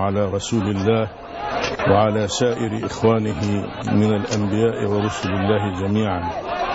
على رسول الله وعلى سائر إخوانه من الأنبياء ورسل الله جميعا.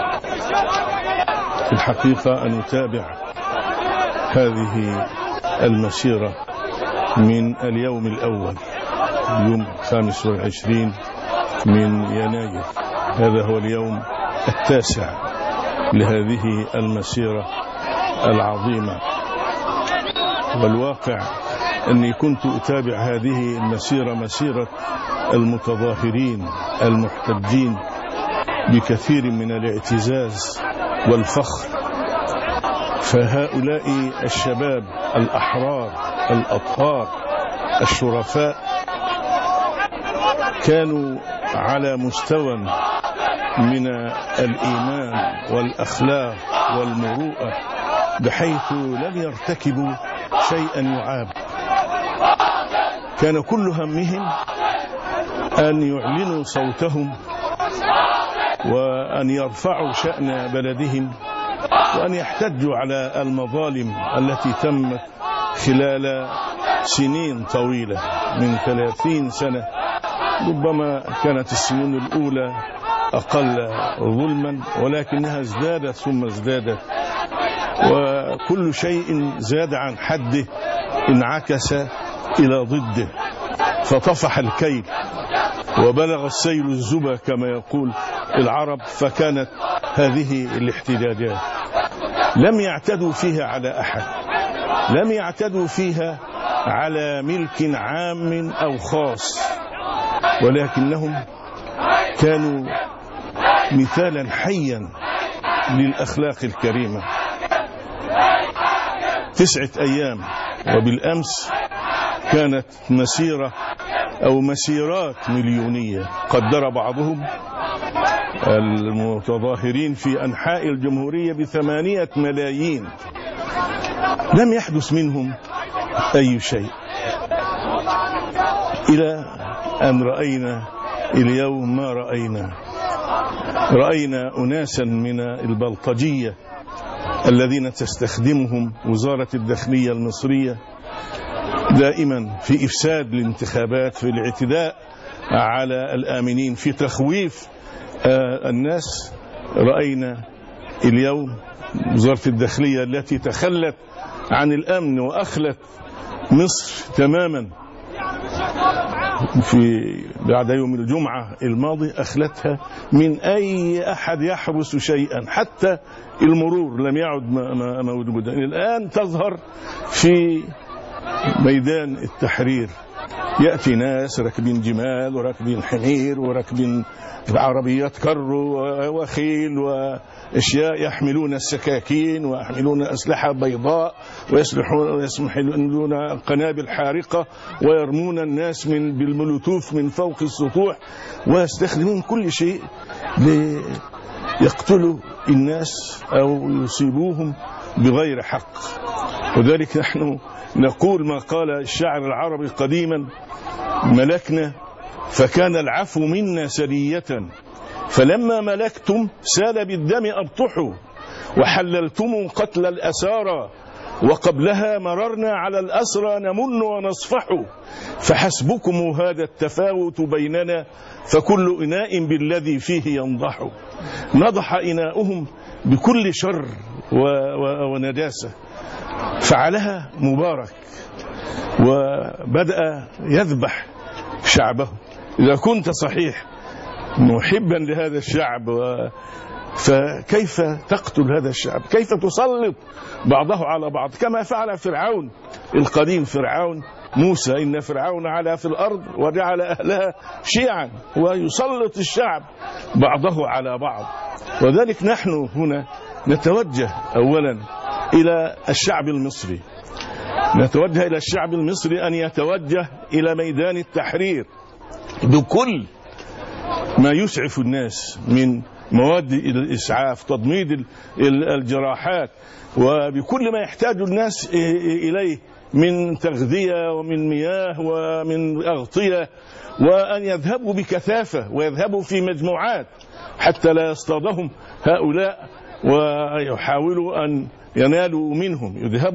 في الحقيقة أن نتابع هذه المسيرة من اليوم الأول، يوم 25 من يناير. هذا هو اليوم التاسع لهذه المسيرة العظيمة، والواقع أني كنت أتابع هذه المسيرة، مسيرة المتظاهرين المحتجين بكثير من الاعتزاز والفخر. فهؤلاء الشباب الأحرار الأطهار الشرفاء كانوا على مستوى من الإيمان والأخلاق والمروءة بحيث لم يرتكبوا شيئا يعاب. كان كل همهم أن يعلنوا صوتهم وأن يرفعوا شأن بلدهم وأن يحتجوا على المظالم التي تمت خلال سنين طويلة من 30 سنة. ربما كانت السنين الأولى أقل ظلما، ولكنها ازدادت ثم ازدادت، وكل شيء زاد عن حده انعكس إلى ضده، فطفح الكيل وبلغ السيل الزبا كما يقول العرب. فكانت هذه الاحتجاجات لم يعتدوا فيها على أحد، لم يعتدوا فيها على ملك عام أو خاص، ولكنهم كانوا مثالا حيا للأخلاق الكريمة. 9 أيام وبالأمس كانت مسيرة أو مسيرات مليونية، قدر بعضهم المتظاهرين في أنحاء الجمهورية ب8 ملايين. لم يحدث منهم أي شيء، إلى أن رأينا اليوم ما رأينا أناسا من البلطجية الذين تستخدمهم وزارة الداخلية المصرية دائما في إفساد الانتخابات، في الاعتداء على الآمنين، في تخويف الناس. رأينا اليوم وزارة الداخلية التي تخلت عن الأمن وأخلت مصر تماما بعد يوم الجمعة الماضي، أخلتها من أي أحد يحرس شيئا، حتى المرور لم يعد موجودا. الآن تظهر في ميدان التحرير، يأتي ناس راكبين جمال وراكبين حمير وراكبين عربيات كرو وخيل وأشياء، يحملون السكاكين ويحملون أسلحة بيضاء ويحملون قنابل حارقة ويرمون الناس بالمولوتوف من فوق السطوح، ويستخدمون كل شيء ليقتلوا الناس أو يصيبوهم بغير حق. وذلك نحن نقول ما قال الشاعر العربي قديما: ملكنا فكان العفو منا سرية، فلما ملكتم سال بالدم أبطحوا، وحللتم قتل الأسارى، وقبلها مررنا على الأسرى نمن ونصفح، فحسبكم هذا التفاوت بيننا، فكل إناء بالذي فيه ينضح. نضح إناؤهم بكل شر ونجاسة، فعلها مبارك وبدأ يذبح شعبه. إذا كنت صحيح محبا لهذا الشعب فكيف تقتل هذا الشعب؟ كيف تسلط بعضه على بعض كما فعل فرعون القديم، فرعون موسى: إن فرعون علا في الأرض وجعل أهلها شيعا، ويسلط الشعب بعضه على بعض. وذلك نحن هنا نتوجه أولا إلى الشعب المصري، نتوجه إلى الشعب المصري أن يتوجه إلى ميدان التحرير بكل ما يسعف الناس من مواد الإسعاف، تضميد الجراحات، وبكل ما يحتاج الناس إليه من تغذية ومن مياه ومن أغطية، وأن يذهبوا بكثافة ويذهبوا في مجموعات حتى لا يصطادهم هؤلاء ويحاولوا أن ينالوا منهم. يذهبوا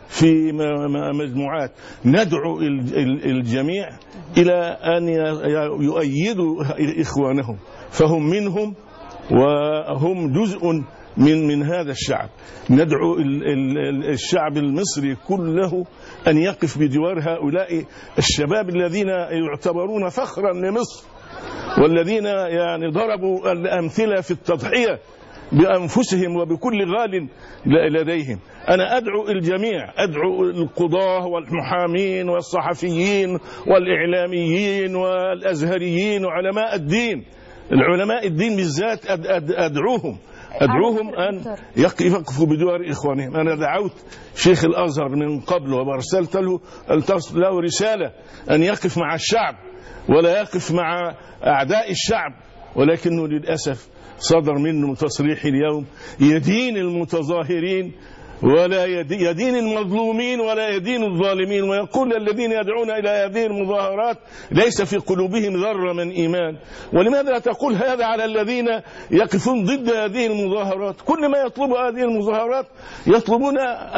في مجموعات، ندعو الجميع إلى أن يؤيدوا إخوانهم، فهم منهم وهم جزء من هذا الشعب. ندعو الشعب المصري كله أن يقف بجوار هؤلاء الشباب الذين يعتبرون فخرا لمصر، والذين يعني ضربوا الأمثلة في التضحية بأنفسهم وبكل غال لديهم. أنا أدعو الجميع، أدعو القضاة والمحامين والصحفيين والإعلاميين والأزهريين وعلماء الدين، العلماء الدين بالذات أدعوهم أن يقفوا بجوار إخوانهم. أنا دعوت شيخ الأزهر من قبل وأرسلت له رسالة أن يقف مع الشعب ولا يقف مع أعداء الشعب، ولكنه للأسف صدر منه تصريح اليوم يدين المتظاهرين ولا يدين المظلومين ولا يدين الظالمين، ويقول الذين يدعون إلى هذه المظاهرات ليس في قلوبهم ذرة من إيمان. ولماذا تقول هذا على الذين يقفون ضد هذه المظاهرات؟ كل ما يطلب هذه المظاهرات يطلبون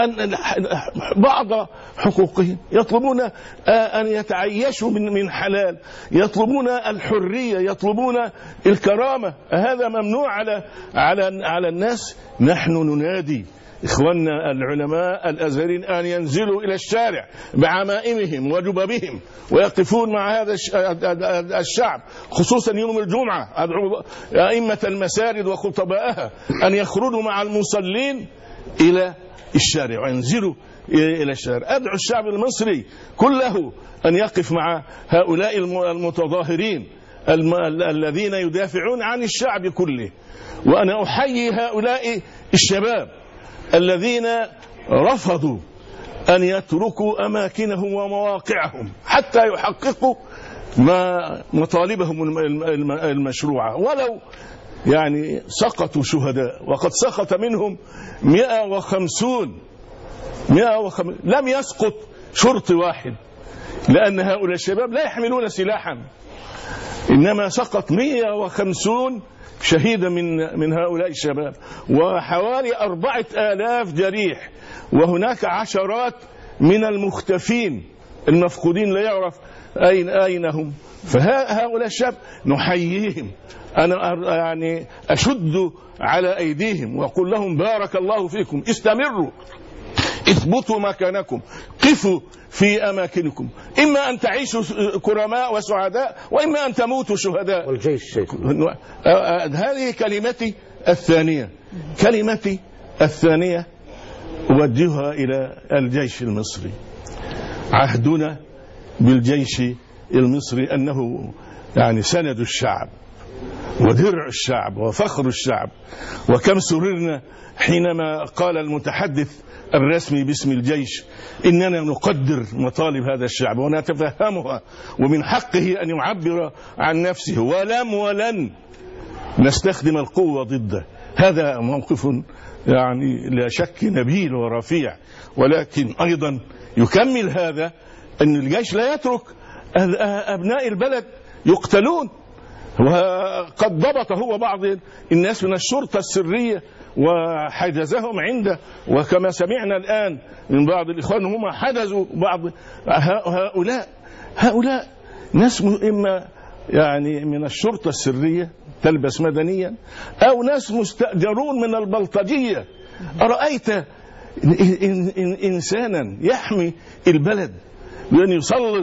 بعض حقوقهم، يطلبون أن يتعيشوا من حلال، يطلبون الحرية، يطلبون الكرامة. هذا ممنوع على الناس. نحن ننادي إخواننا العلماء الأزهريين أن ينزلوا إلى الشارع بعمائمهم وجببهم ويقفون مع هذا الشعب، خصوصا يوم الجمعة. أدعو أئمة المساجد وخطبائها أن يخرجوا مع المصلين إلى الشارع وينزلوا إلى الشارع. أدعو الشعب المصري كله أن يقف مع هؤلاء المتظاهرين الذين يدافعون عن الشعب كله. وأنا أحيي هؤلاء الشباب الذين رفضوا أن يتركوا أماكنهم ومواقعهم حتى يحققوا مطالبهم المشروعة، ولو يعني سقطوا شهداء، وقد سقط منهم 150 لم يسقط شرطي واحد، لأن هؤلاء الشباب لا يحملون سلاحا، إنما سقط 150 شهيدا من هؤلاء الشباب، وحوالي 4000 جريح، وهناك عشرات من المختفين المفقودين لا يعرف أين هم. فهؤلاء الشباب نحييهم، أنا يعني أشد على أيديهم وأقول لهم بارك الله فيكم، استمروا، اثبتوا مكانكم، قفوا في أماكنكم، إما أن تعيشوا كرماء وسعداء وإما أن تموتوا شهداء. والجيش هذه كلمتي الثانية. كلمتي الثانية أوجهها إلى الجيش المصري. عهدنا بالجيش المصري أنه يعني سند الشعب ودرع الشعب وفخر الشعب. وكم سررنا حينما قال المتحدث الرسمي باسم الجيش إننا نقدر مطالب هذا الشعب ونتفهمها، ومن حقه أن يعبر عن نفسه، ولن نستخدم القوة ضده. هذا موقف يعني لا شك نبيل ورفيع، ولكن أيضا يكمل هذا أن الجيش لا يترك أبناء البلد يقتلون. وقد ضبط هو بعض الناس من الشرطة السرية وحجزهم عنده، وكما سمعنا الآن من بعض الإخوان هم حجزوا بعض هؤلاء ناس إما يعني من الشرطة السرية تلبس مدنيا، أو ناس مستأجرون من البلطجية. أرأيت إنسانا يحمي البلد بأن يسلط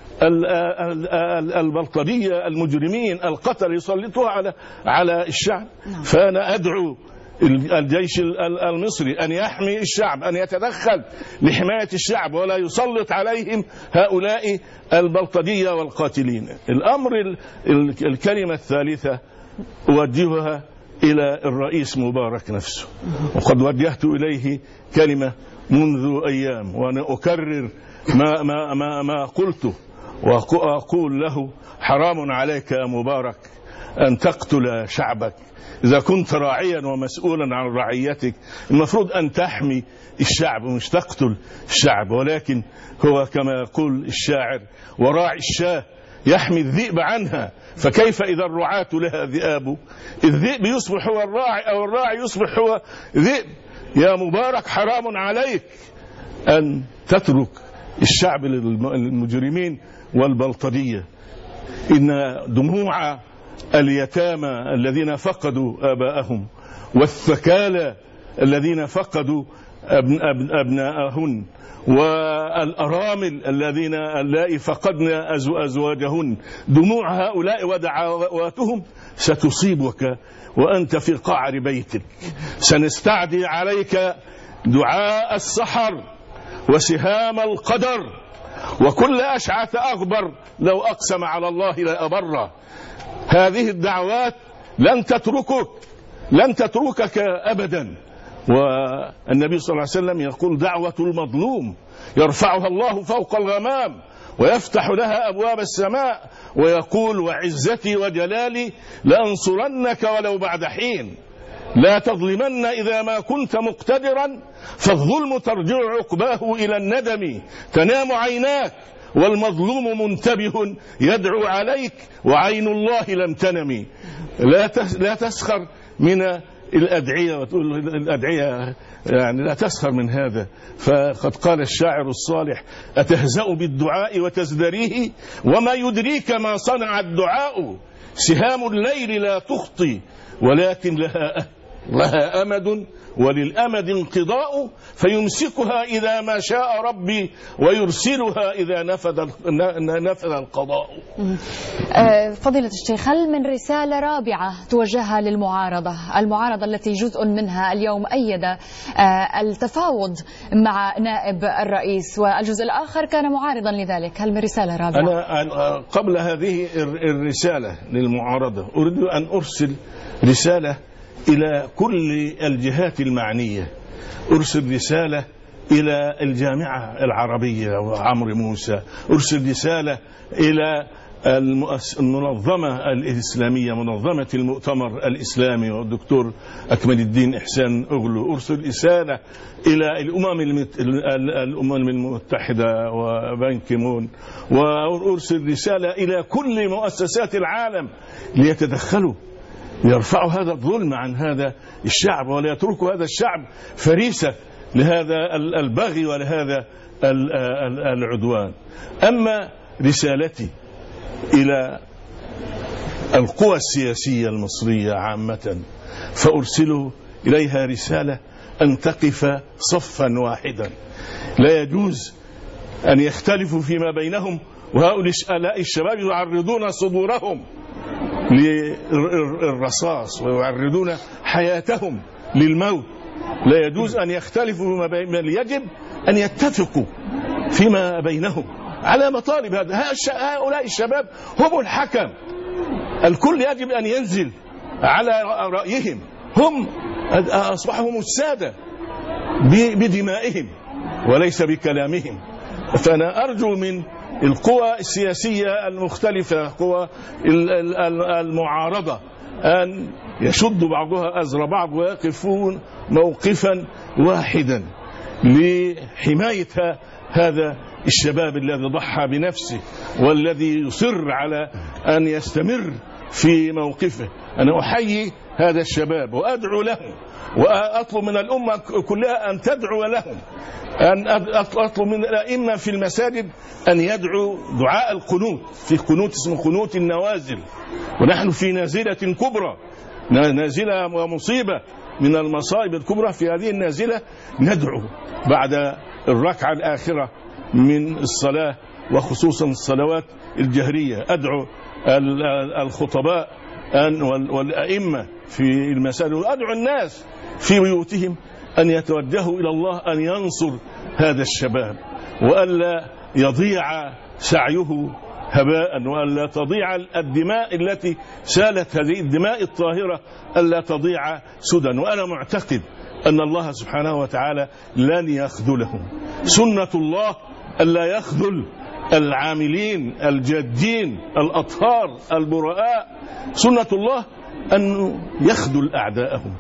البلطجية المجرمين القتل يسلطوها على الشعب؟ فأنا أدعو الجيش المصري أن يحمي الشعب، أن يتدخل لحماية الشعب ولا يسلط عليهم هؤلاء البلطجية والقاتلين. الكلمة الثالثة أوجهها إلى الرئيس مبارك نفسه، وقد وجهت إليه كلمة منذ أيام، وأنا أكرر ما قلته وأقول له حرام عليك يا مبارك أن تقتل شعبك. إذا كنت راعيا ومسؤولا عن رعيتك المفروض أن تحمي الشعب مش تقتل الشعب. ولكن هو كما يقول الشاعر وراعي الشاة يحمي الذئب عنها، فكيف إذا الرعاة لها ذئاب؟ الذئب يصبح هو الراعي أو الراعي يصبح هو ذئب. يا مبارك حرام عليك أن تترك الشعب المجرمين والبلطجية. إن دموع اليتامى الذين فقدوا آباءهم والثكالى الذين فقدوا أبناءهن والأرامل اللائي فقدن أزواجهن، دموع هؤلاء ودعواتهم ستصيبك وأنت في قعر بيتك. سنستعدي عليك دعاء السحر وسهام القدر وكل أشعث أغبر لو أقسم على الله لأبره. هذه الدعوات لن تتركك أبدا. والنبي صلى الله عليه وسلم يقول: دعوة المظلوم يرفعها الله فوق الغمام ويفتح لها أبواب السماء، ويقول: وعزتي وجلالي لأنصرنك ولو بعد حين. لا تظلمن إذا ما كنت مقتدرا، فالظلم ترجع عقباه إلى الندم. تنام عيناك والمظلوم منتبه يدعو عليك وعين الله لم تنم. لا تسخر من الأدعية وتقول الأدعية يعني لا تسخر من هذا. فقد قال الشاعر الصالح: أتهزأ بالدعاء وتزدريه وما يدريك ما صنع الدعاء. سهام الليل لا تخطي ولكن لها أمد وللأمد انقضاء، فيمسكها إذا ما شاء ربي ويرسلها إذا نفذ القضاء. فضيلة الشيخ، هل من رسالة رابعة توجهها للمعارضة التي جزء منها اليوم أيد التفاوض مع نائب الرئيس والجزء الآخر كان معارضا لذلك؟ هل من رسالة رابعة؟ أنا قبل هذه الرسالة للمعارضة أريد أن أرسل رسالة إلى كل الجهات المعنية. أرسل رسالة إلى الجامعة العربية وعمرو موسى، أرسل رسالة إلى المنظمة الإسلامية، منظمة المؤتمر الإسلامي والدكتور أكمل الدين إحسان أغلو، أرسل رسالة إلى الأمم المتحدة وبنك مون، وأرسل رسالة إلى كل مؤسسات العالم ليتدخلوا، يرفعوا هذا الظلم عن هذا الشعب ولا يتركوا هذا الشعب فريسة لهذا البغي ولهذا العدوان. أما رسالتي إلى القوى السياسية المصرية عامة فأرسله إليها رسالة أن تقف صفا واحدا. لا يجوز أن يختلفوا فيما بينهم وهؤلاء الشباب يعرضون صدورهم للرصاص ويعرضون حياتهم للموت. لا يجوز أن يختلفوا فيما بينهم، يجب أن يتفقوا فيما بينهم على مطالب. هؤلاء الشباب هم الحكم، الكل يجب أن ينزل على رأيهم، هم أصبحوا هم السادة بدمائهم وليس بكلامهم. فأنا أرجو من القوى السياسية المختلفة، قوى المعارضة، أن يشد بعضها أزر بعض ويقفون موقفا واحدا لحماية هذا الشباب الذي ضحى بنفسه والذي يصر على أن يستمر في موقفه. أنا أحيي هذا الشباب وأدعو لهم وأطلب من الأمة كلها أن تدعو لهم، أن أطلب من الأئمة في المساجد أن يدعوا دعاء القنوت، في قنوت اسمه قنوت النوازل، ونحن في نازلة كبرى، نازلة ومصيبة من المصائب الكبرى. في هذه النازلة ندعو بعد الركعة الآخرة من الصلاة وخصوصا الصلوات الجهرية، أدعو الخطباء والأئمة في المساجد وأدعو الناس في بيوتهم أن يتوجهوا إلى الله أن ينصر هذا الشباب، وألا يضيع سعيه هباء، وألا تضيع الدماء التي سالت، هذه الدماء الطاهرة ألا تضيع سدى. وأنا معتقد أن الله سبحانه وتعالى لن يخذلهم. سنة الله ألا يخذل العاملين الجادين الأطهار البراء. سنة الله أن يخذل أعداءهم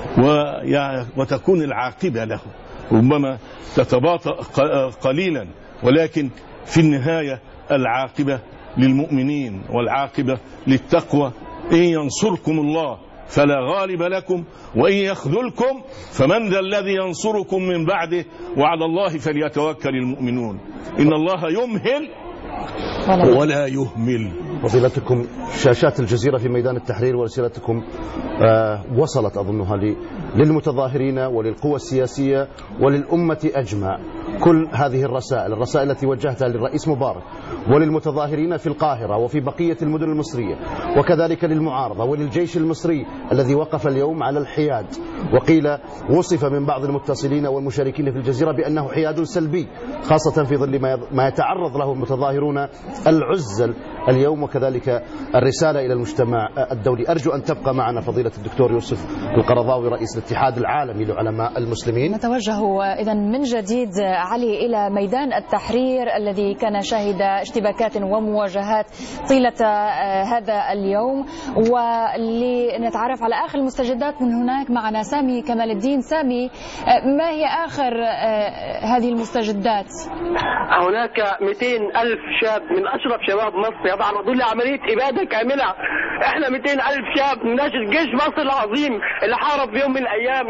وتكون العاقبة لهم، ربما تتباطأ قليلا ولكن في النهاية العاقبة للمؤمنين والعاقبة للتقوى. إن ينصركم الله فلا غالب لكم وإن يخذلكم فمن ذا الذي ينصركم من بعده وعلى الله فليتوكل المؤمنون إن الله يمهل ولا يهمل. فضيلتكم شاشات الجزيرة في ميدان التحرير ورسالتكم وصلت أظنها للمتظاهرين وللقوى السياسية وللأمة أجمع. كل هذه الرسائل التي وجهتها للرئيس مبارك وللمتظاهرين في القاهرة وفي بقية المدن المصرية وكذلك للمعارضة وللجيش المصري الذي وقف اليوم على الحياد، وقيل وصف من بعض المتصلين والمشاركين في الجزيرة بأنه حياد سلبي، خاصة في ظل ما يتعرض له المتظاهرون العزل اليوم، وكذلك الرسالة إلى المجتمع الدولي. أرجو أن تبقى معنا فضيلة الدكتور يوسف القرضاوي رئيس الاتحاد العالمي لعلماء المسلمين. نتوجه إذن من جديد علي إلى ميدان التحرير الذي كان شاهد اشتباكات ومواجهات طيلة هذا اليوم، ولنتعرف على آخر المستجدات من هناك معنا سامي كمال الدين. سامي، ما هي آخر هذه المستجدات؟ هناك 200,000 شاب من أشرف شباب مصر يتعرضون لعملية إبادة كاملة. احنا 200,000 شاب ناشد جيش مصر العظيم اللي حارب في يوم من الأيام